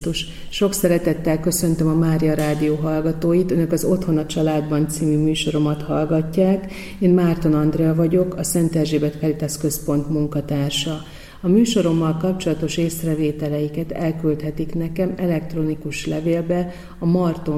Sok szeretettel köszöntöm a Mária Rádió hallgatóit, önök az Otthon a családban című műsoromat hallgatják. Én Márton Andrea vagyok, a Szent Erzsébet Caritas Központ munkatársa. A műsorommal kapcsolatos észrevételeiket elküldhetik nekem elektronikus levélbe a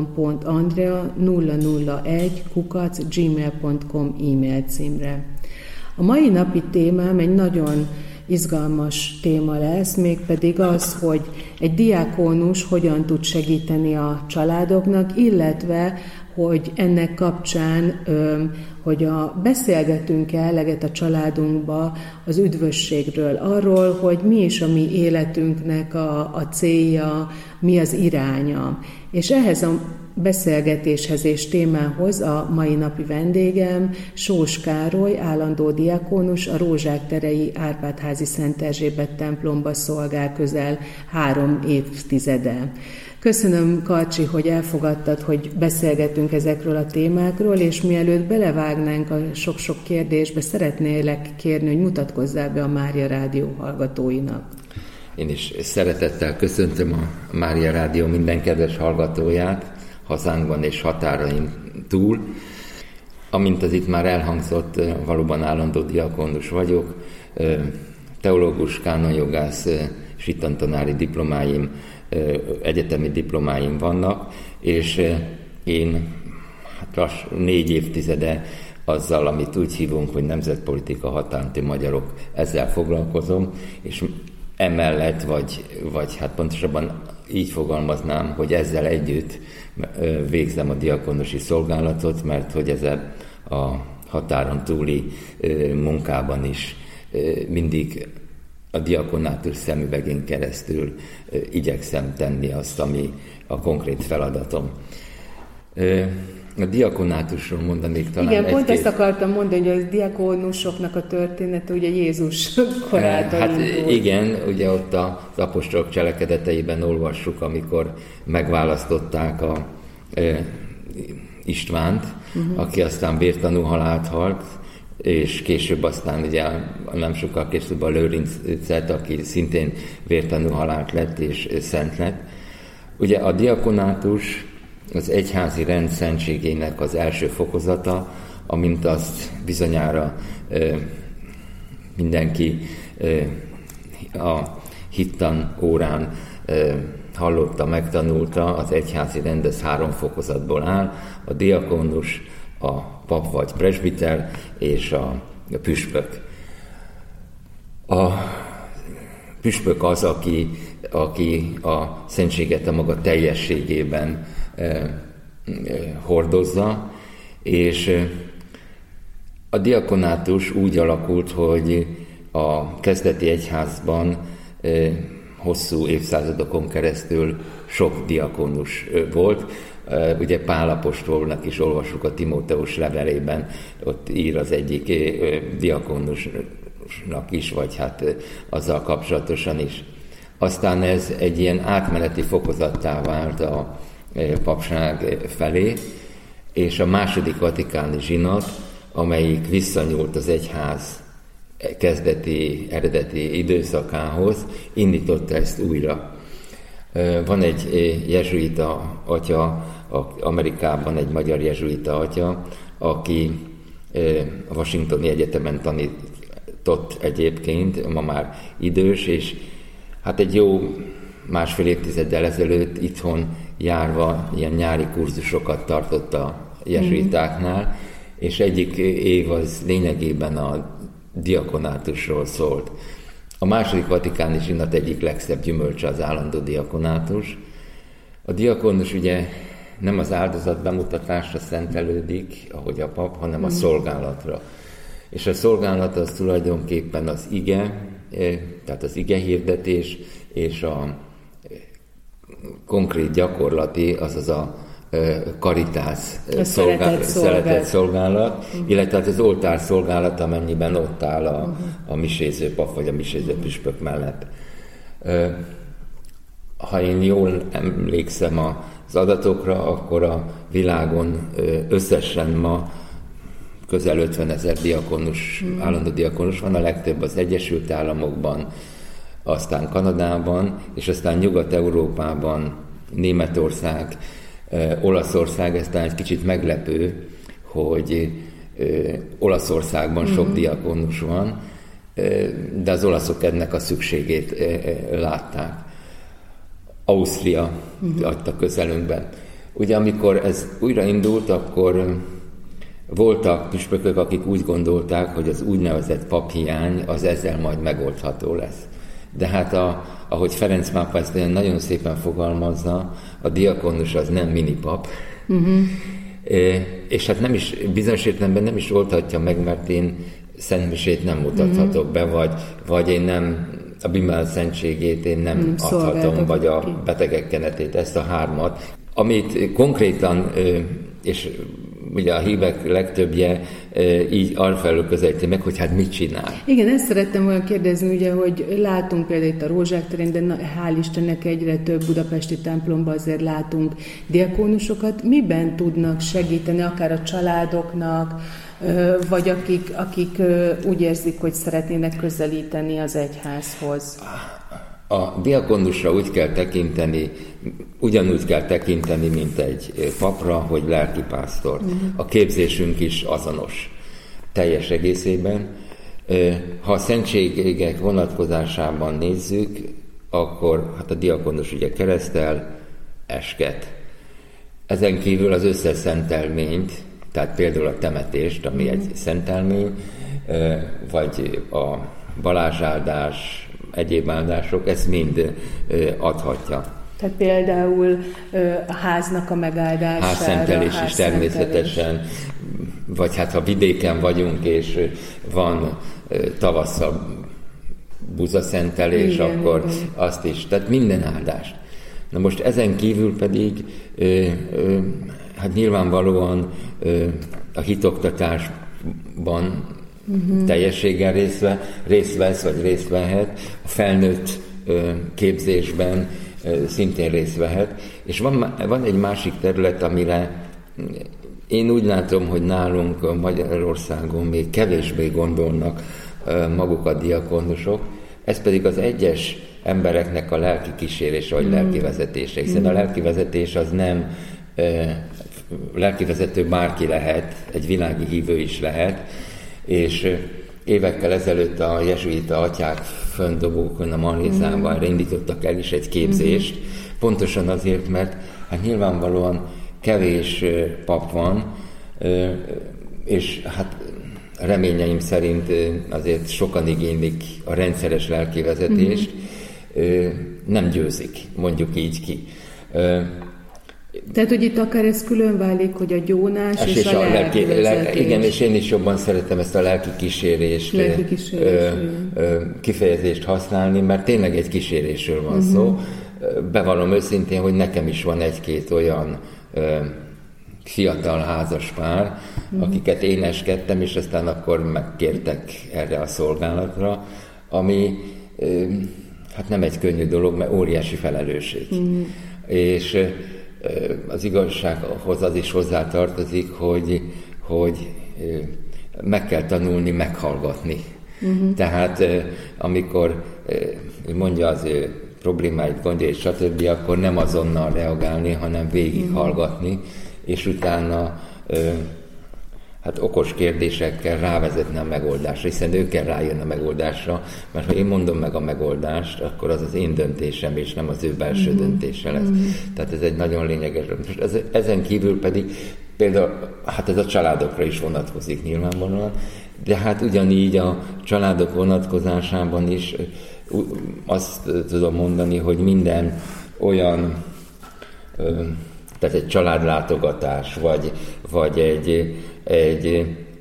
marton.andrea001@gmail.com e-mail címre. A mai napi témám egy nagyon izgalmas téma lesz, mégpedig az, hogy egy diákónus hogyan tud segíteni a családoknak, illetve hogy ennek kapcsán, hogy beszélgetünk-e eleget a családunkba az üdvösségről, arról, hogy mi is a mi életünknek a célja, mi az iránya. És ehhez a beszélgetéshez és témához a mai napi vendégem Sós Károly, állandó diakónus, a Rózsák terei Árpád-házi Szent Erzsébet templomba szolgál közel 3 évtizede. Köszönöm, Karcsi, hogy elfogadtad, hogy beszélgetünk ezekről a témákról, és mielőtt belevágnánk a sok-sok kérdésbe, szeretnélek kérni, hogy mutatkozzál be a Mária Rádió hallgatóinak. Én is szeretettel köszöntöm a Mária Rádió minden kedves hallgatóját, hazánkban és határain túl. Amint az itt már elhangzott, valóban állandó diakónus vagyok, teológus, kánonjogász és ittentanári diplomáim, egyetemi diplomáim vannak, és én 4 évtizede azzal, amit úgy hívunk, hogy nemzetpolitika határmenti magyarok, ezzel foglalkozom, és emellett, vagy hát pontosabban így fogalmaznám, hogy ezzel együtt végzem a diakónusi szolgálatot, mert hogy ezzel a határon túli munkában is mindig a diakonátus szemüvegén keresztül igyekszem tenni azt, ami a konkrét feladatom. A diakonátusról mondanék talán igen, pont ezt akartam mondani, hogy a diakónusoknak a története ugye Jézus korától hát indul. igen, ugye ott az apostolok cselekedeteiben olvassuk, amikor megválasztották a Istvánt, aki aztán vértanú halált halt, és később aztán ugye nem sokkal később a Lőrincet, aki szintén vértanú halált lett és szent lett. Ugye a diakonátus az egyházi rend szentségének az első fokozata, amint azt bizonyára mindenki a hittan órán hallotta, megtanulta, az egyházi rend ez 3 fokozatból áll, a diakónus, a pap vagy presbiter és a püspök. A püspök az, aki a szentséget a maga teljességében hordozza, és a diakonátus úgy alakult, hogy a kezdeti egyházban hosszú évszázadokon keresztül sok diakónus volt. Ugye Pál apostolnak is olvassuk a Timóteus levelében, ott ír az egyik diakónusnak is, vagy hát azzal kapcsolatosan is. Aztán ez egy ilyen átmeneti fokozattá vált a papság felé, és a második vatikáni zsinat, amelyik visszanyúlt az egyház kezdeti, eredeti időszakához, indította ezt újra. Van egy jezsuita atya, Amerikában egy magyar jezsuita atya, aki a Washingtoni Egyetemen tanított egyébként, ma már idős, és hát egy jó 1,5 évtizeddel ezelőtt itthon járva ilyen nyári kurzusokat tartott a jezsuitáknál, és egyik év az lényegében a diakonátusról szólt. A második vatikáni zsinat egyik legszebb gyümölcse az állandó diakonátus. A diakónus ugye nem az áldozat bemutatásra szentelődik, ahogy a pap, hanem a szolgálatra. És a szolgálat az tulajdonképpen az ige, tehát az ige hirdetés, és a konkrét gyakorlati, azaz a karitász szeretett szolgálat, illetve az oltár szolgálat, amennyiben ott áll a miséző pap vagy a miséző püspök mellett. Ha én jól emlékszem az adatokra, akkor a világon összesen ma közel 50 000 diakonus, állandó diakonus van, a legtöbb az Egyesült Államokban, aztán Kanadában, és aztán Nyugat-Európában, Németország, Olaszország, ez talán egy kicsit meglepő, hogy Olaszországban sok diakonus van, de az olaszok ennek a szükségét látták. Ausztria adta közelünkben. Ugye amikor ez újraindult, akkor voltak püspökök, akik úgy gondolták, hogy az úgynevezett paphiány az ezzel majd megoldható lesz. De hát ahogy Ferenc pápa ezt nagyon szépen fogalmazza, a diakonus az nem minipap, és hát nem is, bizonyos értelemben nem is oldhatja meg, mert én szentmisét nem mutathatok be, vagy én nem, a bimál szentségét én nem adhatom, vagy a betegek kenetét, ezt a hármat, amit konkrétan, és ugye a hívek legtöbbje így arrafelől közelíti meg, hogy hát mit csinál. Igen, ezt szerettem volna kérdezni, ugye, hogy látunk például itt a Rózsák terén, de hál' Istennek egyre több budapesti templomban azért látunk diakónusokat. Miben tudnak segíteni, akár a családoknak, vagy akik úgy érzik, hogy szeretnének közelíteni az egyházhoz? A diakonusra úgy kell tekinteni, ugyanúgy kell tekinteni, mint egy papra, hogy lelkipásztor. A képzésünk is azonos, teljes egészében. Ha a szentségek vonatkozásában nézzük, akkor hát a diakonus ugye keresztel, esket. Ezen kívül az összes szentelményt, tehát például a temetést, ami egy szentelmény, vagy a balázsáldás, egyéb áldások, ezt mind adhatja. Tehát például a háznak a megáldására. Házszentelés is természetesen, vagy hát ha vidéken vagyunk, és van tavasszal buzaszentelés, igen, akkor igen. Azt is, tehát minden áldást. Na most ezen kívül pedig hát nyilvánvalóan a hitoktatásban teljességgel részt vesz, vagy részt vehet, a felnőtt képzésben szintén részt vehet, és van egy másik terület, amire én úgy látom, hogy nálunk Magyarországon még kevésbé gondolnak maguk a diakonusok, ez pedig az egyes embereknek a lelki kísérése, vagy lelki vezetése, hiszen a lelki vezetés az nem lelkivezető bárki lehet, egy világi hívő is lehet, és évekkel ezelőtt a jezsuita atyák föndobókon a Malézában indítottak el is egy képzést, pontosan azért, mert hát nyilvánvalóan kevés pap van, és hát reményeim szerint azért sokan igénylik a rendszeres lelkivezetést, nem győzik, mondjuk így ki. Tehát, hogy itt akár ez külön válik, hogy a gyónás és a lelki vezetés. Igen, és én is jobban szeretem ezt a lelki kísérést, kifejezést használni, mert tényleg egy kísérésről van szó. Bevallom őszintén, hogy nekem is van egy-két olyan fiatal házas pár, akiket éneskedtem, és aztán akkor megkértek erre a szolgálatra, ami hát nem egy könnyű dolog, mert óriási felelősség. És az igazsághoz az is hozzátartozik, hogy meg kell tanulni meghallgatni. Tehát amikor mondja az ő problémáit, gondjait, stb., akkor nem azonnal reagálni, hanem végighallgatni, és utána hát okos kérdésekkel rávezetni a megoldásra, hiszen ő kell rájönni a megoldásra, mert ha én mondom meg a megoldást, akkor az az én döntésem, és nem az ő belső döntése lesz. Tehát ez egy nagyon lényeges. Most ezen kívül pedig például, hát ez a családokra is vonatkozik nyilvánvalóan, de hát ugyanígy a családok vonatkozásában is azt tudom mondani, hogy minden olyan, tehát egy családlátogatás, vagy egy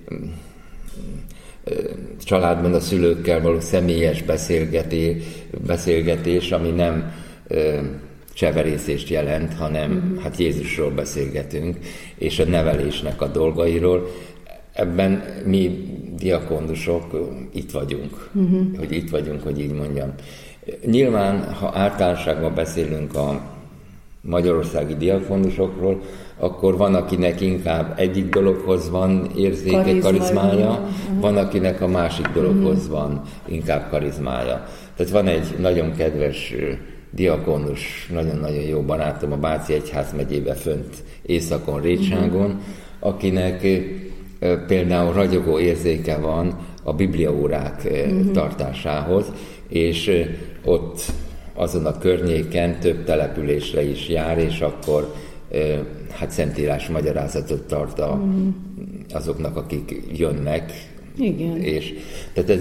családban a szülőkkel való személyes beszélgetés, ami nem cseverészést jelent, hanem hát Jézusról beszélgetünk, és a nevelésnek a dolgairól. Ebben mi diakonusok itt vagyunk, hogy így mondjam. Nyilván, ha általánosságban beszélünk magyarországi diakonusokról, akkor van, akinek inkább egyik dologhoz van érzéke, karizmája, van, akinek a másik dologhoz van inkább karizmája. Tehát van egy nagyon kedves diakonus, nagyon-nagyon jó barátom a Váci Egyházmegyébe fönt északon, Rétságon, akinek például ragyogó érzéke van a bibliaórák tartásához, és ott azon a környéken több településre is jár, és akkor hát szentírás magyarázatot tart azoknak, akik jönnek. Igen. És tehát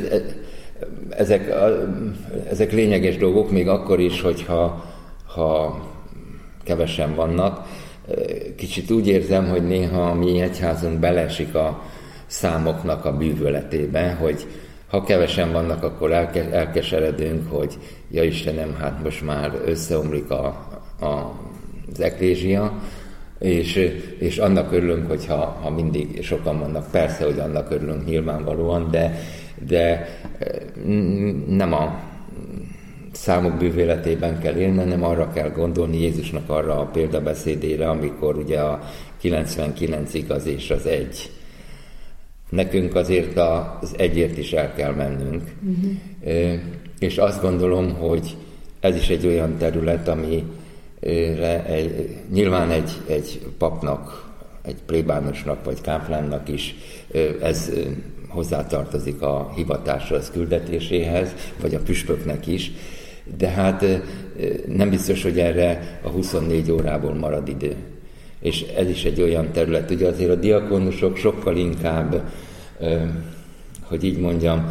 ezek lényeges dolgok, még akkor is, hogyha kevesen vannak. Kicsit úgy érzem, hogy néha a mi egyházunk beleesik a számoknak a bűvöletébe, hogy ha kevesen vannak, akkor elkeseredünk, hogy ja Istenem, hát most már összeomlik az eklézsia, és annak örülünk, hogyha mindig sokan vannak. Persze, hogy annak örülünk nyilvánvalóan, de nem a számok bűvöletében kell élni, hanem arra kell gondolni, Jézusnak arra a példabeszédére, amikor ugye a 99 igaz és az egy. Nekünk azért az egyért is el kell mennünk. És azt gondolom, hogy ez is egy olyan terület, amire nyilván egy papnak, egy plébánosnak vagy káplánnak is ez hozzátartozik a hivatáshoz, küldetéséhez, vagy a püspöknek is, de hát nem biztos, hogy erre a 24 órából marad idő. És ez is egy olyan terület, ugye azért a diakonusok sokkal inkább, hogy így mondjam,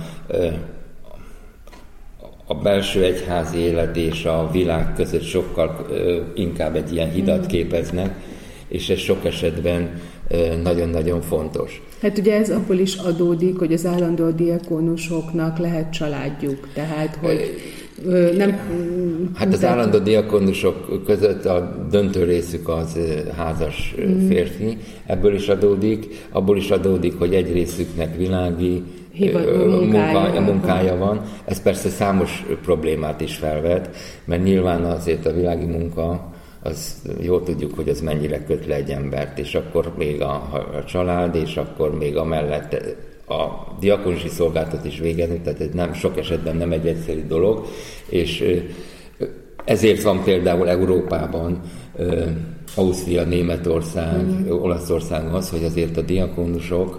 a belső egyházi élet és a világ között sokkal inkább egy ilyen hidat képeznek, és ez sok esetben nagyon-nagyon fontos. Hát ugye ez abból is adódik, hogy az állandó diakonusoknak lehet családjuk, tehát hogy nem... Hát az állandó diakonusok között a döntő részük az házas férfi, ebből is adódik, abból is adódik, hogy egy részüknek világi munkája van. Ez persze számos problémát is felvet, mert nyilván azért a világi munka, az jól tudjuk, hogy az mennyire köt le egy embert, és akkor még a család, és akkor még amellett a diakonusi szolgálatot is végezni, tehát nem, sok esetben nem egy egyszerű dolog, és ezért van például Európában, Ausztria, Németország, Olaszország az, hogy azért a diakonusok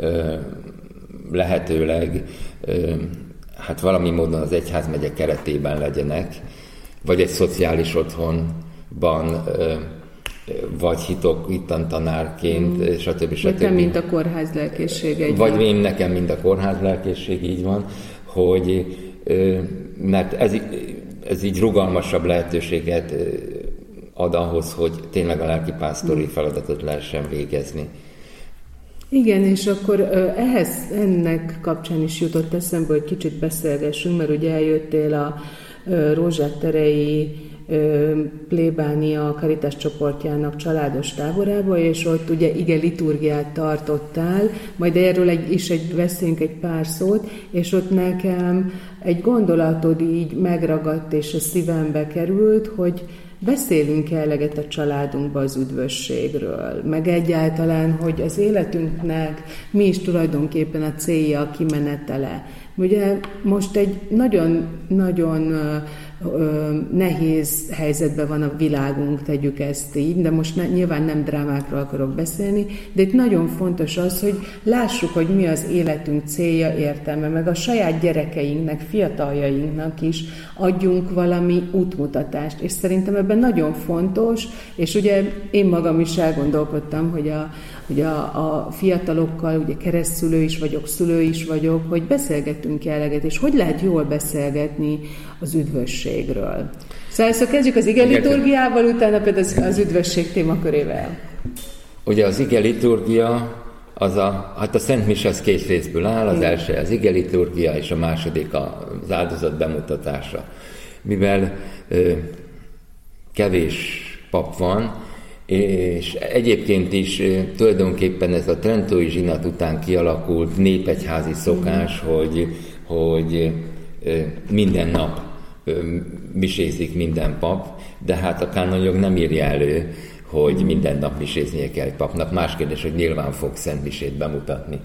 lehetőleg hát valami módon az egyházmegye keretében legyenek, vagy egy szociális otthonban, vagy hittantanárként, stb. Nekem, mint a kórház lelkészség. Vagy én nekem, mint a kórház lelkészség, így van, hogy mert ez így rugalmasabb lehetőséget ad ahhoz, hogy tényleg a lelkipásztori feladatot lehessen végezni. Igen, és akkor ennek kapcsán is jutott eszembe, hogy kicsit beszélgessünk, mert ugye eljöttél a Rózsák-terei plébánia Karitás csoportjának családos táborába, és ott ugye ige liturgiát tartottál, majd erről beszéljünk egy pár szót, és ott nekem egy gondolatod így megragadt, és a szívembe került, hogy beszélünk eleget a családunkba az üdvösségről, meg egyáltalán, hogy az életünknek mi is tulajdonképpen a célja, a kimenetele. Ugye most egy nagyon nehéz helyzetben van a világunk, tegyük ezt így, de most nyilván nem drámákról akarok beszélni, de itt nagyon fontos az, hogy lássuk, hogy mi az életünk célja, értelme, meg a saját gyerekeinknek, fiataljainknak is adjunk valami útmutatást, és szerintem ebben nagyon fontos, és ugye én magam is elgondolkodtam, hogy a fiatalokkal, ugye keresztszülő is vagyok, szülő is vagyok, hogy beszélgetünk eleget, és hogy lehet jól beszélgetni az üdvösségről. Szóval kezdjük az ige liturgiával, utána pedig az üdvösség témakörével. Ugye az ige liturgia, hát a Szent Mise az két részből áll, az első az ige liturgia, és a második az áldozat bemutatása. Mivel kevés pap van, és egyébként is tulajdonképpen ez a trentói zsinat után kialakult népegyházi szokás, hogy minden nap misézik minden pap, de hát a kánonjog nem írja elő, hogy minden nap miséznie kell egy papnak. Más kérdés, hogy nyilván fog szent misét bemutatni.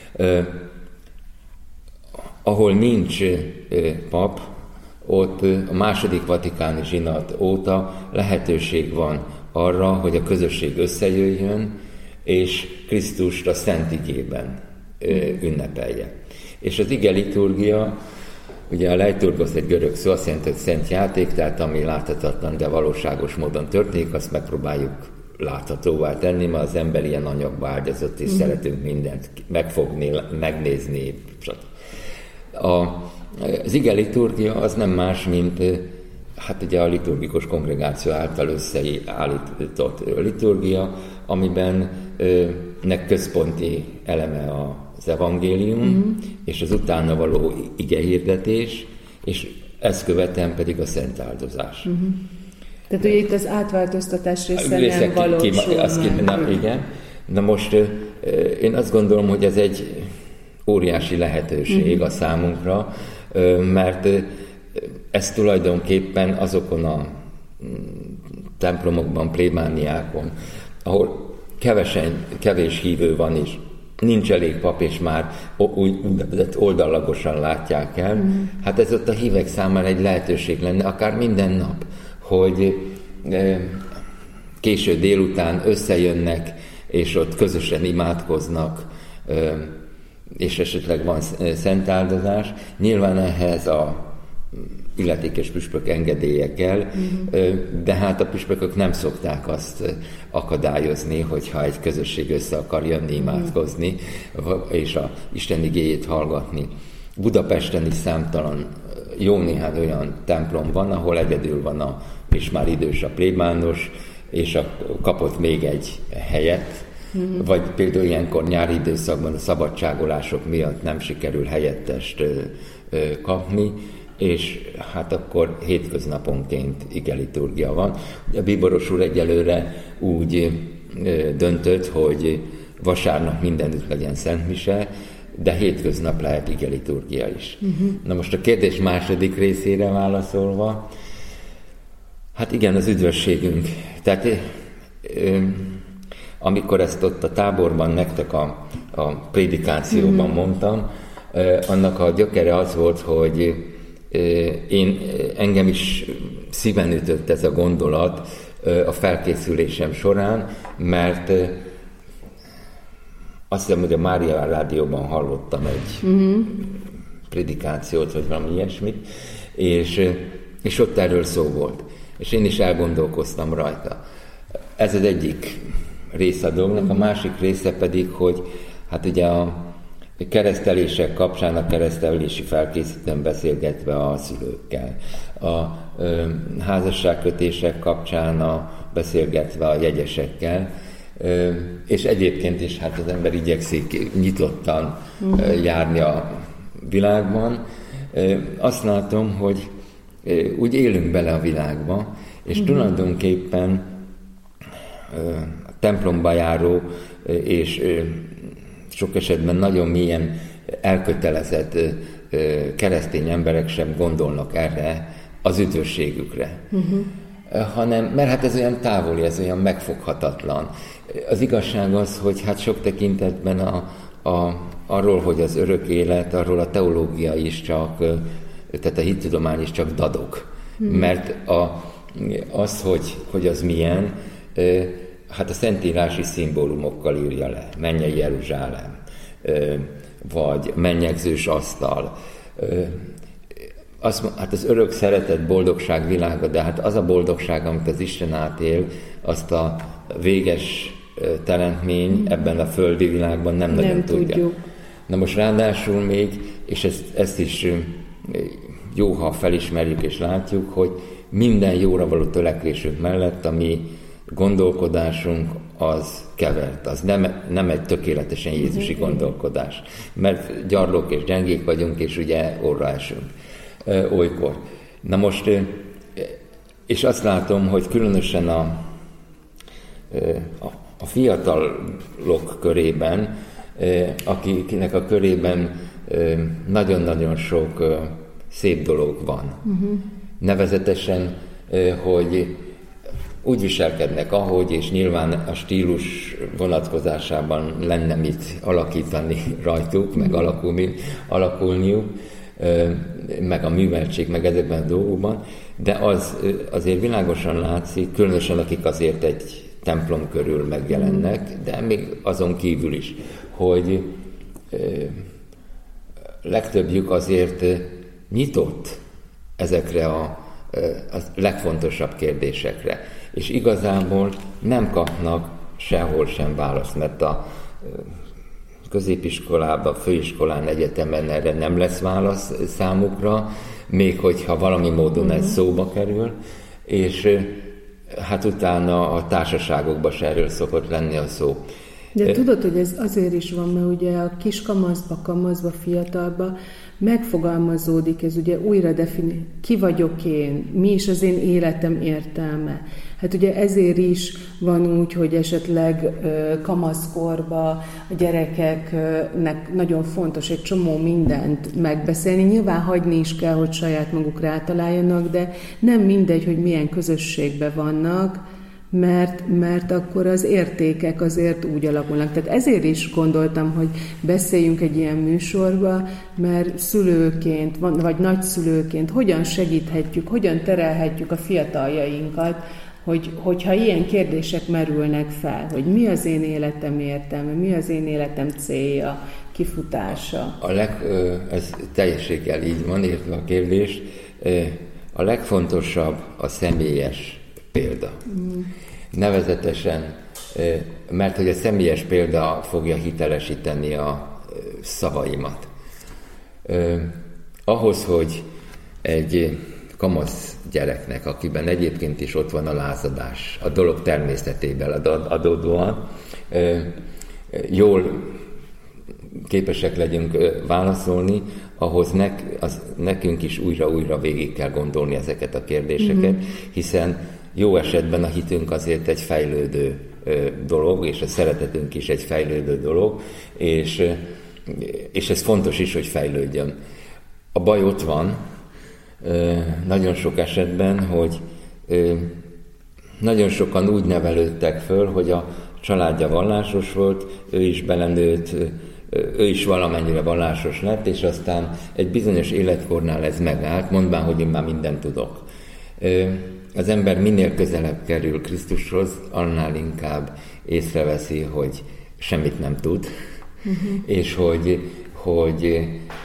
Ahol nincs pap, ott a második vatikáni zsinat óta lehetőség van arra, hogy a közösség összejöjjön, és Krisztust a szent igében ünnepelje. És az ige liturgia, ugye a leiturgos egy görög szó, azt jelenti, hogy szent játék, tehát ami láthatatlan, de valóságos módon történik, azt megpróbáljuk láthatóvá tenni, mert az ember ilyen anyagba áldott, és szeretünk mindent megfogni, megnézni. Az ige liturgia az nem más, mint hát ugye a liturgikus kongregáció által összeállított liturgia, amiben nek központi eleme az evangélium, és az utána való igehirdetés, és ezt követően pedig a szent áldozás. Tehát ugye itt az átváltoztatás része nem valósul. Igen. Na most én azt gondolom, hogy ez egy óriási lehetőség a számunkra, mert ez tulajdonképpen azokon a templomokban, plébániákon, ahol kevés hívő van is, nincs elég pap, és már úgynevezett oldallagosan látják el. Hát ez ott a hívek számára egy lehetőség lenne, akár minden nap, hogy késő délután összejönnek, és ott közösen imádkoznak, és esetleg van szentáldozás. Nyilván ehhez a illetékes püspök engedélye kell, de hát a püspökök nem szokták azt akadályozni, hogyha egy közösség össze akar jönni, imádkozni, és a Isten igéjét hallgatni. Budapesten is számtalan, jó néhány olyan templom van, ahol egyedül van és már idős a plébános, és kapott még egy helyet, vagy például ilyenkor nyári időszakban a szabadságolások miatt nem sikerül helyettest kapni, és hát akkor hétköznaponként igeliturgia van. A bíboros úr egyelőre úgy döntött, hogy vasárnap mindenütt legyen szentmise, de hétköznap lehet igeliturgia is. Na most a kérdés második részére válaszolva, hát igen, az üdvösségünk. Tehát amikor ezt ott a táborban nektek a prédikációban mondtam, annak a gyökere az volt, hogy engem is szíven ütött ez a gondolat a felkészülésem során, mert azt hiszem, hogy a Mária Rádióban hallottam egy prédikációt, vagy valami ilyesmit, és ott erről szó volt. És én is elgondolkoztam rajta. Ez az egyik része a dolognak, a másik része pedig, hogy hát ugye a keresztelések kapcsán a keresztelési felkészítőn beszélgetve a szülőkkel, a házasságkötések kapcsán beszélgetve a jegyesekkel, és egyébként is hát az ember igyekszik nyitottan járni a világban. Azt látom, hogy úgy élünk bele a világba, és tulajdonképpen a templomba járó és sok esetben nagyon mélyen elkötelezett keresztény emberek sem gondolnak erre az üdvösségükre. Hanem, mert hát ez olyan távoli, ez olyan megfoghatatlan. Az igazság az, hogy hát sok tekintetben arról, hogy az örök élet, arról a teológia is csak, tehát a hittudomány is csak dadok. Mert az, hogy az milyen, hát a szentírási szimbólumokkal írja le. Mennyei Jeruzsálem, vagy mennyegzős asztal. Hát az örök szeretet, boldogság világa, de hát az a boldogság, amit az Isten átél, azt a véges teremtmény ebben a földi világban nem nagyon tudja. Na most ráadásul még, és ezt is jó, ha felismerjük és látjuk, hogy minden jóra való törekvésünk mellett a mi gondolkodásunk az kevert, az nem egy tökéletesen jézusi gondolkodás, mert gyarlók és gyengék vagyunk, és ugye orra esünk olykor. Na most, és azt látom, hogy különösen a fiatalok körében, akiknek a körében nagyon-nagyon sok szép dolog van. Nevezetesen, hogy úgy viselkednek, ahogy, és nyilván a stílus vonatkozásában lenne mit alakítani rajtuk, meg alakulniuk, meg a műveltség, meg ezekben a dolgokban, de az azért világosan látszik, különösen akik azért egy templom körül megjelennek, de még azon kívül is, hogy legtöbbjük azért nyitott ezekre a legfontosabb kérdésekre, és igazából nem kapnak sehol sem választ, mert a középiskolában, főiskolán, egyetemen erre nem lesz válasz számukra, még hogyha valami módon ez szóba kerül, és hát utána a társaságokban se erről szokott lenni a szó. De tudod, hogy ez azért is van, mert ugye a kis kamaszba, fiatalba megfogalmazódik, ez ugye újra definiál, ki vagyok én, mi is az én életem értelme. Hát ugye ezért is van úgy, hogy esetleg kamaszkorban a gyerekeknek nagyon fontos egy csomó mindent megbeszélni. Nyilván hagyni is kell, hogy saját maguk rátaláljanak, de nem mindegy, hogy milyen közösségben vannak, mert akkor az értékek azért úgy alakulnak. Tehát ezért is gondoltam, hogy beszéljünk egy ilyen műsorba, mert szülőként, vagy nagyszülőként hogyan segíthetjük, hogyan terelhetjük a fiataljainkat, hogyha ilyen kérdések merülnek fel, hogy mi az én életem értelme, mi az én életem célja, kifutása. Ez teljességgel így van, értve a kérdést. A legfontosabb a személyes példa. Nevezetesen, mert hogy a személyes példa fogja hitelesíteni a szavaimat. Ahhoz, hogy egy kamasz gyereknek, akiben egyébként is ott van a lázadás, a dolog természetében adódóan, jól képesek legyünk válaszolni, ahhoz nekünk is újra-újra végig kell gondolni ezeket a kérdéseket, hiszen jó esetben a hitünk azért egy fejlődő dolog, és a szeretetünk is egy fejlődő dolog, és ez fontos is, hogy fejlődjön. A baj ott van, nagyon sok esetben, hogy nagyon sokan úgy nevelődtek föl, hogy a családja vallásos volt, ő is belenőtt, ő is valamennyire vallásos lett, és aztán egy bizonyos életkornál ez megállt, mondván, hogy én már mindent tudok. Az ember minél közelebb kerül Krisztushoz, annál inkább észreveszi, hogy semmit nem tud, és hogy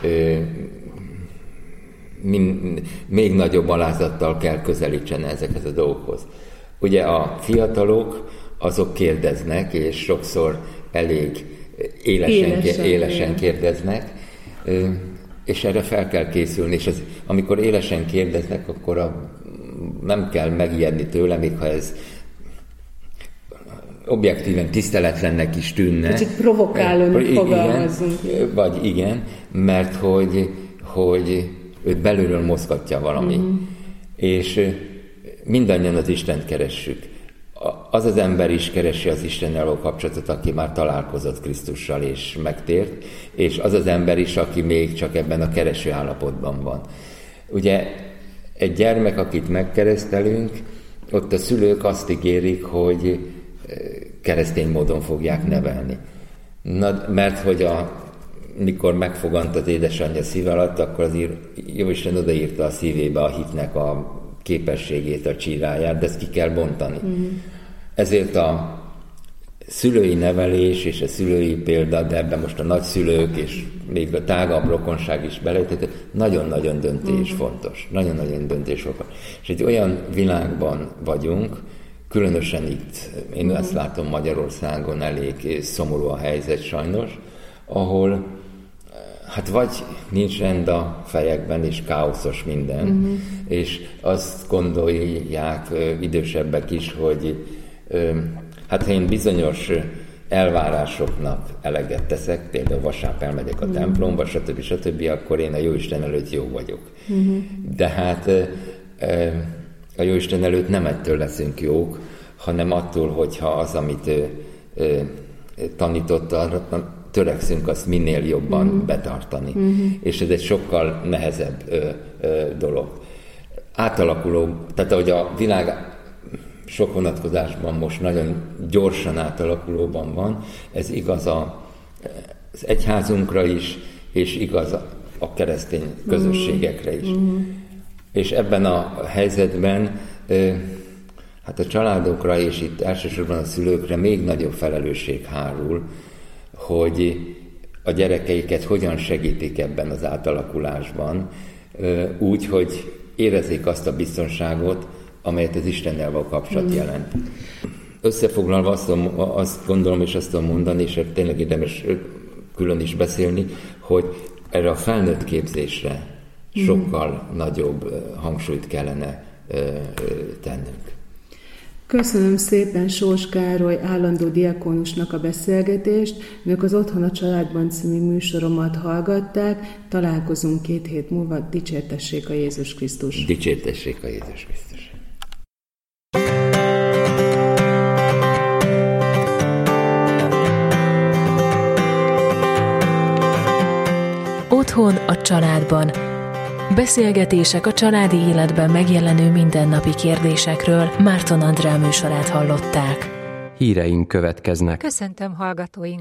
még nagyobb alázattal kell közelítsen ezekhez a dolgokhoz. Ugye a fiatalok azok kérdeznek, és sokszor elég élesen kérdeznek, és erre fel kell készülni, és amikor élesen kérdeznek, akkor nem kell megijedni tőle, még ha ez objektíven tiszteletlennek is tűnne. Kicsit provokálónak fogalmazunk. Vagy igen, mert hogy őt belülről mozgatja valami. És mindannyian az Istent keressük. Az az ember is keresi az Istennel való kapcsolatot, aki már találkozott Krisztussal és megtért, és az az ember is, aki még csak ebben a kereső állapotban van. Ugye egy gyermek, akit megkeresztelünk, ott a szülők azt ígérik, hogy keresztény módon fogják nevelni. Mert hogy mikor megfogant az édesanyja szív alatt, akkor az Jóisten odaírta a szívébe a hitnek a képességét, a csíráját, de ezt ki kell bontani. Ezért a szülői nevelés és a szülői példa, de ebben most a nagyszülők és még a tágabb rokonság is beleüthető, nagyon-nagyon döntés fontos. Nagyon-nagyon döntés fontos. És egy olyan világban vagyunk, különösen itt, én ezt látom Magyarországon, elég szomorú a helyzet sajnos, ahol hát vagy nincs rend a fejekben, és káoszos minden, és azt gondolják idősebbek is, hogy hát ha én bizonyos elvárásoknak eleget teszek, például vasárnap elmegyek a templomba, stb., akkor én a Jóisten előtt jó vagyok. De hát a Jóisten előtt nem ettől leszünk jók, hanem attól, hogyha az, amit tanított, törekszünk azt minél jobban betartani. És ez egy sokkal nehezebb dolog. átalakuló, tehát ahogy a világ sok vonatkozásban most nagyon gyorsan átalakulóban van, ez igaz az egyházunkra is, és igaz a keresztény közösségekre is. És ebben a helyzetben hát a családokra, és itt elsősorban a szülőkre még nagyobb felelősség hárul, hogy a gyerekeiket hogyan segítik ebben az átalakulásban, úgy, hogy érezzék azt a biztonságot, amelyet az Istennel való kapcsolat jelent. Összefoglalva azt gondolom, és azt tudom mondani, és tényleg érdemes külön is beszélni, hogy erre a felnőtt képzésre sokkal nagyobb hangsúlyt kellene tennünk. Köszönöm szépen Sós Károly állandó diakónusnak a beszélgetést. Önök az Otthon a családban című műsoromat hallgatták. Találkozunk 2 hét múlva. Dicsértessék a Jézus Krisztus! Dicsértessék a Jézus Krisztus! Otthon a családban. Beszélgetések a családi életben megjelenő mindennapi kérdésekről. Márton Andrá műsorát hallották. Híreink következnek. Köszöntöm hallgatóinkat!